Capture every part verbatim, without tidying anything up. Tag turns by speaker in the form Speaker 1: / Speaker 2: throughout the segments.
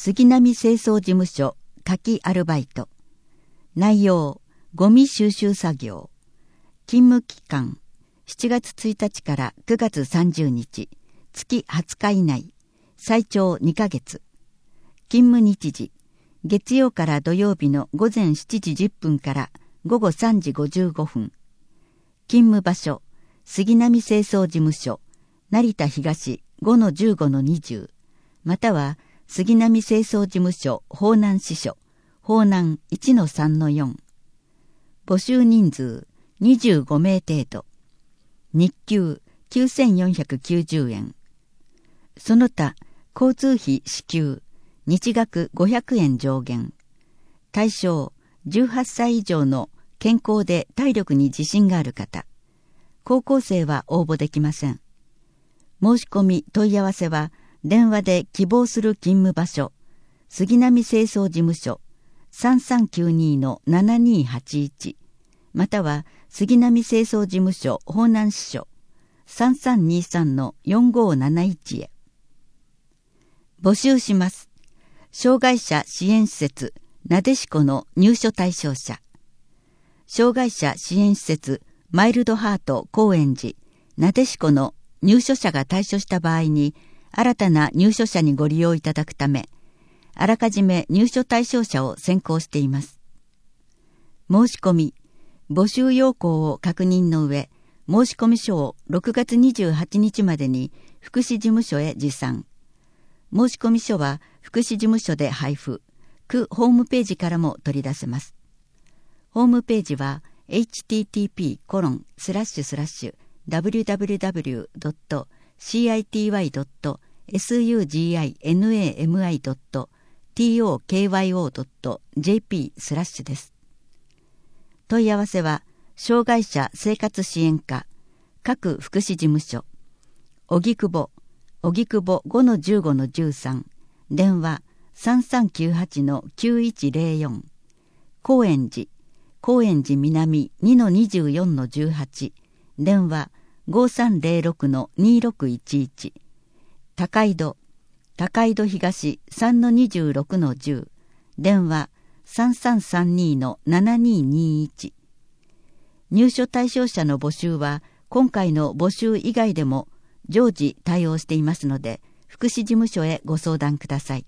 Speaker 1: 杉並清掃事務所夏季アルバイト。内容、ゴミ収集作業。勤務期間、しちがつついたちからくがつさんじゅうにち、月はつか以内、最長にかげつ。勤務日時、月曜から土曜日のごぜんしちじじゅっぷんからごごさんじごじゅうごふん。勤務場所、杉並清掃事務所、成田東 ごのじゅうごのにじゅう、または杉並清掃事務所方南支所、方南 いちのさんのよん。募集人数にじゅうごめい程度。日給きゅうせんよんひゃくきゅうじゅうえん。その他、交通費支給、日額ごひゃくえん上限。対象、じゅうはっさい以上の健康で体力に自信がある方。高校生は応募できません。申し込み問い合わせは、電話で希望する勤務場所、杉並清掃事務所 さんさんきゅうに のななにはちいち、または杉並清掃事務所方南支所 さんさんにさん のよんごなないち へ。募集します。障害者支援施設なでしこの入所対象者。障害者支援施設マイルドハート高円寺なでしこの入所者が退所した場合に、新たな入所者にご利用いただくため、あらかじめ入所対象者を選考しています。申し込み、募集要項を確認の上、申込書をろくがつにじゅうはちにちまでに福祉事務所へ持参。申込書は福祉事務所で配布、区ホームページからも取り出せます。ホームページは エイチティーティーピーコロンスラッシュスラッシュダブリューダブリューダブリュードットシーアイティーワイドットエスユージーアイエヌエーエムアイドットティーオーケーワイオードットジェーピースラッシュです。問い合わせは、障害者生活支援課、各福祉事務所、荻窪、荻窪 ごのじゅうごのじゅうさん、電話 さんさんきゅうはちのきゅういちゼロよん、高円寺、高円寺南 にのにじゅうよんのじゅうはち、電話ごさんゼロろくのにろくいちいち、高井戸、高井戸東 さんのにじゅうろくのじゅう、電話さんさんさんにのななににいち。入所対象者の募集は今回の募集以外でも常時対応していますので、福祉事務所へご相談ください。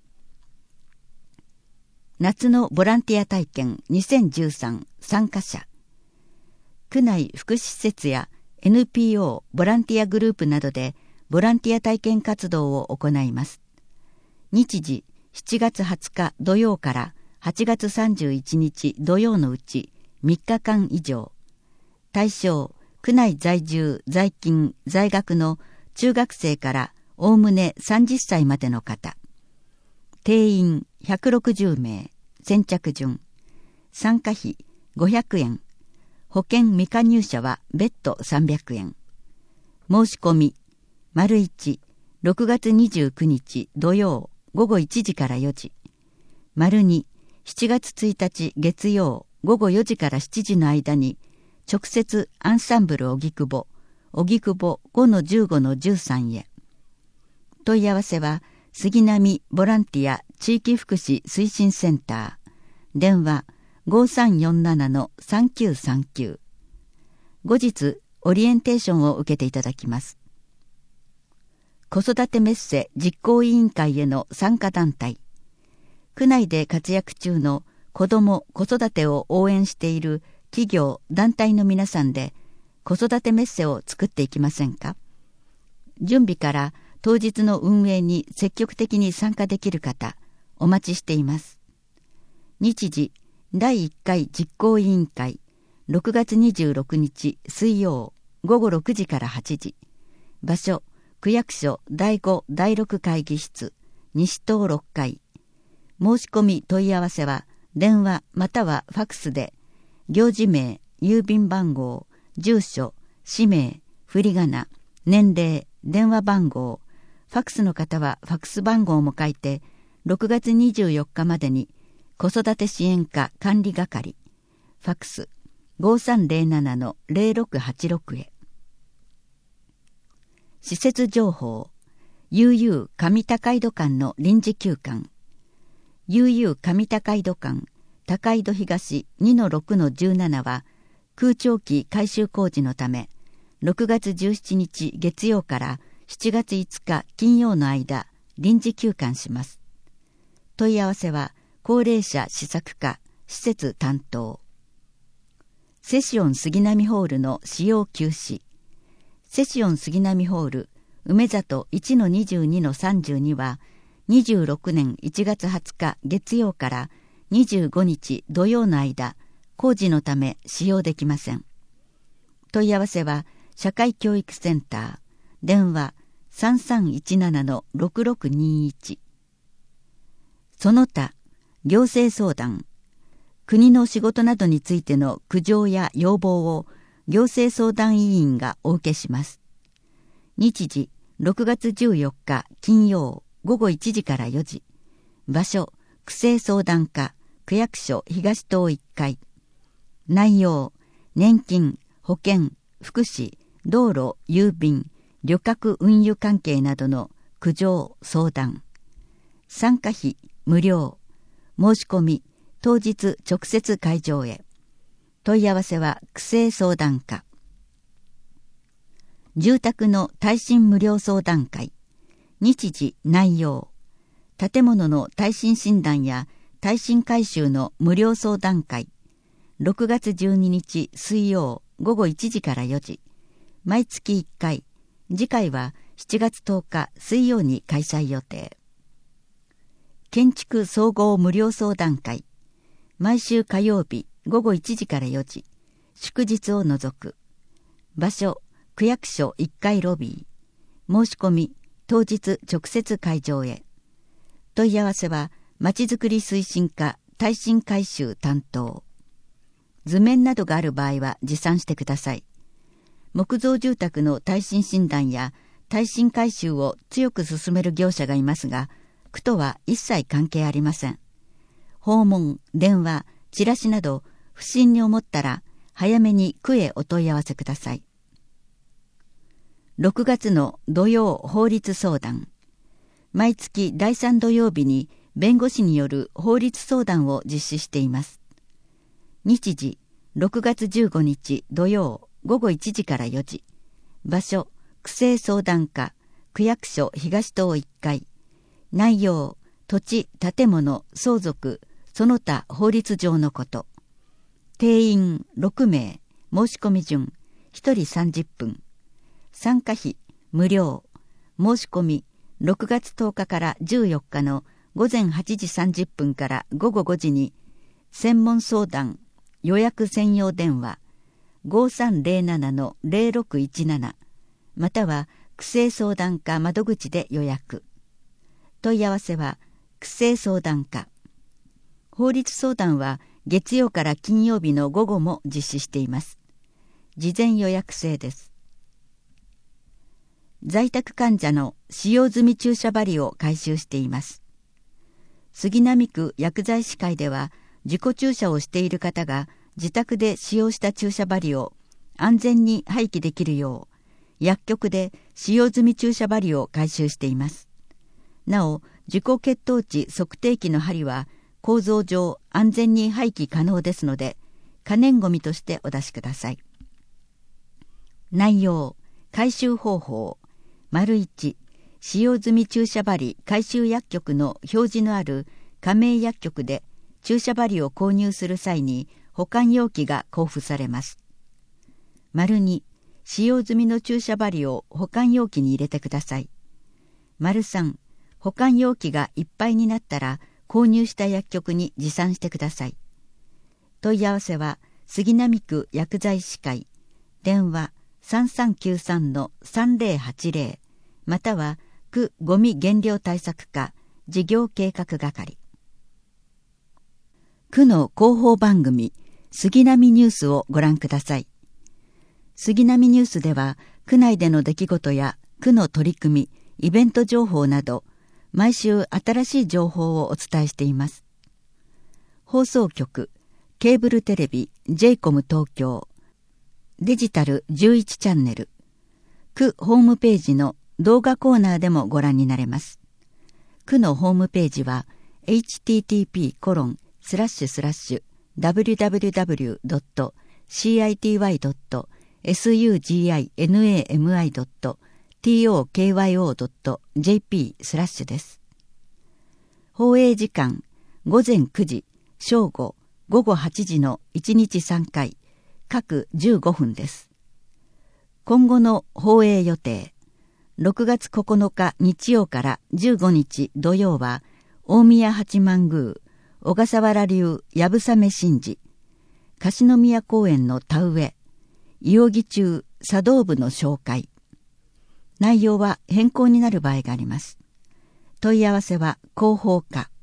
Speaker 1: 夏のボランティア体験にせんじゅうさん参加者。区内福祉施設や エヌピーオー ボランティアグループなどでボランティア体験活動を行います。日時しちがつはつか土曜からはちがつさんじゅういちにち土曜のうちみっかかん以上。対象、区内在住、在勤、在学の中学生からおおむねさんじゅっさいまでの方。定員ひゃくろくじゅうめい、先着順。参加費ごひゃくえん。保険未加入者は別途さんびゃくえん。申し込み、丸いち、ろくがつにじゅうくにち土曜ごごいちじからよじ。丸に、しちがつついたち月曜ごごよじからしちじの間に、直接アンサンブル荻窪、荻窪 ごのじゅうごのじゅうさん へ。問い合わせは、杉並ボランティア地域福祉推進センター。電話ごさんよんななのさんきゅうさんきゅう。後日、オリエンテーションを受けていただきます。子育てメッセ実行委員会への参加団体。区内で活躍中の子ども・子育てを応援している企業・団体の皆さんで子育てメッセを作っていきませんか？準備から当日の運営に積極的に参加できる方、お待ちしています。日時、だいいっかい実行委員会、ろくがつにじゅうろくにち水曜ごごろくじからはちじ。場所、区役所だいごだいろく会議室、西棟ろっかい。申し込み問い合わせは、電話またはファクスで、行事名、郵便番号、住所、氏名、振り仮名、年齢、電話番号、ファクスの方はファクス番号も書いて、ろくがつにじゅうよっかまでに、子育て支援課管理係、ファクスごさんゼロななのゼロろくはちろくへ。施設情報、ユーユー 上高井戸間の臨時休館。 悠々上高井戸間、高井戸東 にのろくのじゅうなな は空調機改修工事のため、ろくがつじゅうしちにち月曜からしちがついつか金曜の間、臨時休館します。問い合わせは、高齢者施策課、施設担当。セシオン杉並ホールの使用休止。セシオン杉並ホール、梅里 いちのにじゅうにのさんじゅうに は、にじゅうろくねんいちがつはつか月曜からにじゅうごにち土曜の間、工事のため使用できません。問い合わせは、社会教育センター、電話 さんさんいちななのろくろくにいち。その他、行政相談、国の仕事などについての苦情や要望を行政相談委員がお受けします。日時、ろくがつじゅうよっか金曜ごごいちじからよじ。場所、区政相談課、区役所東棟いっかい。内容、年金、保険、福祉、道路、郵便、旅客運輸関係などの苦情、相談。参加費、無料。申し込み、当日直接会場へ。問い合わせは区政相談課。住宅の耐震無料相談会。日時、内容。建物の耐震診断や耐震改修の無料相談会。ろくがつじゅうににち水曜ごごいちじからよじ。毎月いっかい。次回はしちがつとおか水曜に開催予定。建築総合無料相談会。毎週火曜日ごごいちじからよじ。祝日を除く。場所、区役所いっかいロビー。申し込み、当日直接会場へ。問い合わせは、まちづくり推進課耐震改修担当。図面などがある場合は持参してください。木造住宅の耐震診断や耐震改修を強く進める業者がいますが、区とは一切関係ありません。訪問、電話、チラシなど不審に思ったら早めに区へお問い合わせください。ろくがつの土曜法律相談。毎月だいさん土曜日に弁護士による法律相談を実施しています。日時、ろくがつじゅうごにち土曜ごごいちじからよじ。場所、区政相談課、区役所東棟いっかい。内容、土地、建物、相続、その他法律上のこと。定員ろくめい、申し込み順、ひとりさんじゅっぷん。参加費、無料。申し込み、ろくがつとおかからじゅうよっかのごぜんはちじさんじゅっぷんからごごごじに、専門相談、予約専用電話、ごさんぜろななのぜろろくいちなな、または区政相談課窓口で予約。問い合わせは、区政相談課。法律相談は月曜から金曜日の午後も実施しています。事前予約制です。在宅患者の使用済み注射針を回収しています。杉並区薬剤師会では、自己注射をしている方が自宅で使用した注射針を安全に廃棄できるよう、薬局で使用済み注射針を回収しています。なお、自己血糖値測定器の針は構造上安全に廃棄可能ですので、可燃ごみとしてお出しください。内容、回収方法、丸いち、使用済み注射針回収薬局の表示のある加盟薬局で注射針を購入する際に保管容器が交付されます。丸に、使用済みの注射針を保管容器に入れてください。丸さん、保管容器がいっぱいになったら購入した薬局に持参してください。問い合わせは杉並区薬剤師会、電話 さんさんきゅうさんのさんぜろはちぜろ または区ごみ減量対策課事業計画係。区の広報番組杉並ニュースをご覧ください。杉並ニュースでは区内での出来事や区の取り組み、イベント情報など毎週新しい情報をお伝えしています。放送局、ケーブルテレビ ジェイコム 東京、デジタルじゅういちチャンネル、区ホームページの動画コーナーでもご覧になれます。区のホームページはエイチティーティーピーコロンスラッシュスラッシュダブリュダブリュダブリュドットシーアイティーワイドットエスユージーアイエヌエーエムアイドットティーオーケーワイオードットジェーピースラッシュです。放映時間午前くじ、正午、午後はちじのいちにちさんかい、各じゅうごふんです。今後の放映予定。ろくがつここのか日曜からじゅうごにち土曜は、大宮八幡宮、小笠原流やぶさめ神事、樫宮公園の田植え、伊予木中茶道部の紹介。内容は変更になる場合があります。問い合わせは広報課